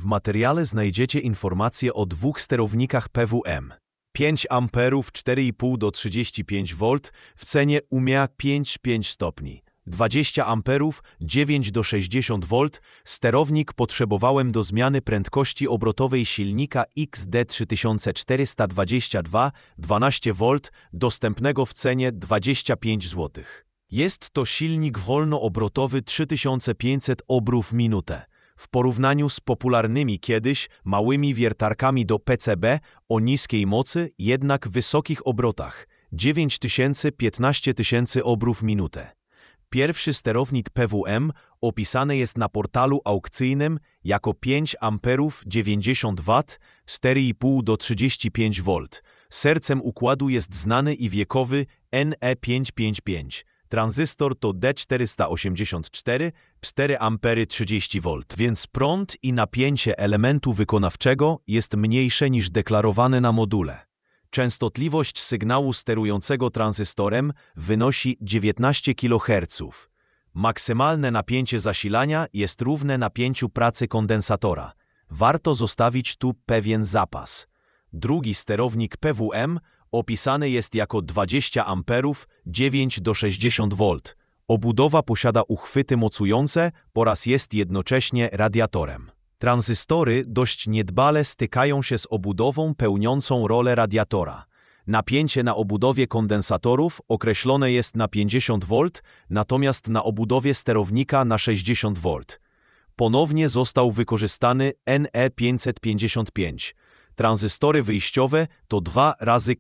W materiale znajdziecie informacje o dwóch sterownikach PWM. 5 A 4,5 do 35 V w cenie UMIA 5 stopni. 20 A 9 do 60 V. Sterownik potrzebowałem do zmiany prędkości obrotowej silnika XD3422 12 V, dostępnego w cenie 25 zł. Jest to silnik wolnoobrotowy 3500 obrów minutę. W porównaniu z popularnymi kiedyś małymi wiertarkami do PCB o niskiej mocy, jednak wysokich obrotach 9000–15 000 obrów minutę. Pierwszy sterownik PWM opisany jest na portalu aukcyjnym jako 5 A 90 W 4,5 do 35 V. Sercem układu jest znany i wiekowy NE555. Tranzystor to D484, 4 A 30 V, więc prąd i napięcie elementu wykonawczego jest mniejsze niż deklarowane na module. Częstotliwość sygnału sterującego tranzystorem wynosi 19 kHz. Maksymalne napięcie zasilania jest równe napięciu pracy kondensatora. Warto zostawić tu pewien zapas. Drugi sterownik PWM opisany jest jako 20 A 9 do 60 V. Obudowa posiada uchwyty mocujące oraz jest jednocześnie radiatorem. Tranzystory dość niedbale stykają się z obudową pełniącą rolę radiatora. Napięcie na obudowie kondensatorów określone jest na 50 V, natomiast na obudowie sterownika na 60 V. Ponownie został wykorzystany NE555. Tranzystory wyjściowe to 2 razy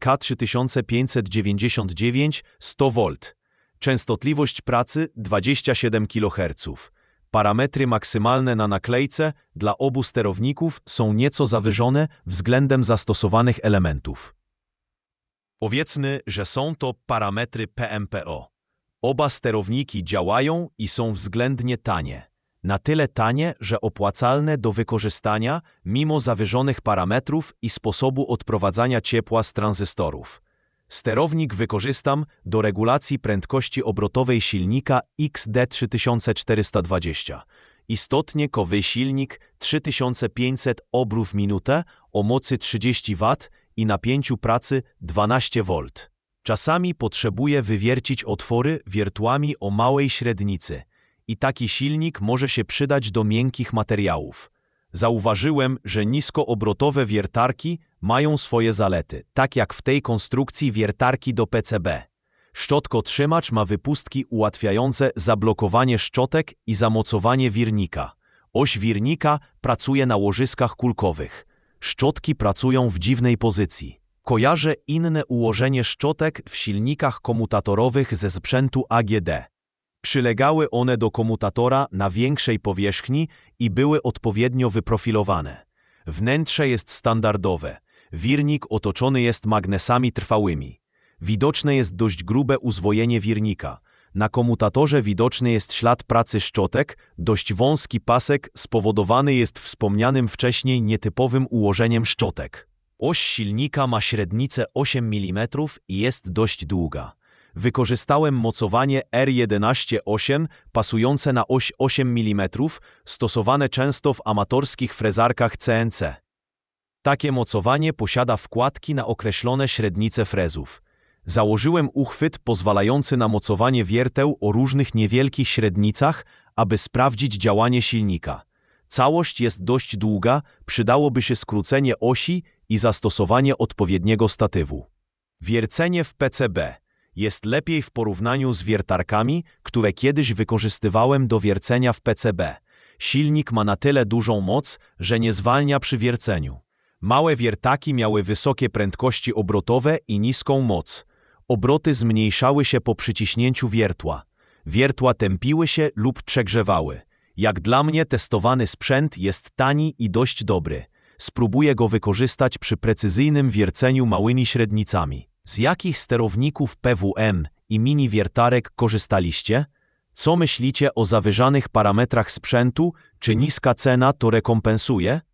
K3599 100 V. Częstotliwość pracy 27 kHz. Parametry maksymalne na naklejce dla obu sterowników są nieco zawyżone względem zastosowanych elementów. Powiedzmy, że są to parametry PMPO. Oba sterowniki działają i są względnie tanie. Na tyle tanie, że opłacalne do wykorzystania mimo zawyżonych parametrów i sposobu odprowadzania ciepła z tranzystorów. Sterownik wykorzystam do regulacji prędkości obrotowej silnika XD3420. Istotnie kowy silnik 3500 obrów minutę o mocy 30 W i napięciu pracy 12 V. Czasami potrzebuję wywiercić otwory wiertłami o małej średnicy i taki silnik może się przydać do miękkich materiałów. Zauważyłem, że niskoobrotowe wiertarki mają swoje zalety, tak jak w tej konstrukcji wiertarki do PCB. Szczotkotrzymacz ma wypustki ułatwiające zablokowanie szczotek i zamocowanie wirnika. Oś wirnika pracuje na łożyskach kulkowych. Szczotki pracują w dziwnej pozycji. Kojarzę inne ułożenie szczotek w silnikach komutatorowych ze sprzętu AGD. Przylegały one do komutatora na większej powierzchni i były odpowiednio wyprofilowane. Wnętrze jest standardowe. Wirnik otoczony jest magnesami trwałymi. Widoczne jest dość grube uzwojenie wirnika. Na komutatorze widoczny jest ślad pracy szczotek, dość wąski pasek spowodowany jest wspomnianym wcześniej nietypowym ułożeniem szczotek. Oś silnika ma średnicę 8 mm i jest dość długa. Wykorzystałem mocowanie R11-8 pasujące na oś 8 mm, stosowane często w amatorskich frezarkach CNC. Takie mocowanie posiada wkładki na określone średnice frezów. Założyłem uchwyt pozwalający na mocowanie wierteł o różnych niewielkich średnicach, aby sprawdzić działanie silnika. Całość jest dość długa, przydałoby się skrócenie osi i zastosowanie odpowiedniego statywu. Wiercenie w PCB jest lepiej w porównaniu z wiertarkami, które kiedyś wykorzystywałem do wiercenia w PCB. Silnik ma na tyle dużą moc, że nie zwalnia przy wierceniu. Małe wiertaki miały wysokie prędkości obrotowe i niską moc. Obroty zmniejszały się po przyciśnięciu wiertła. Wiertła tępiły się lub przegrzewały. Jak dla mnie testowany sprzęt jest tani i dość dobry. Spróbuję go wykorzystać przy precyzyjnym wierceniu małymi średnicami. Z jakich sterowników PWM i mini wiertarek korzystaliście? Co myślicie o zawyżanych parametrach sprzętu? Czy niska cena to rekompensuje?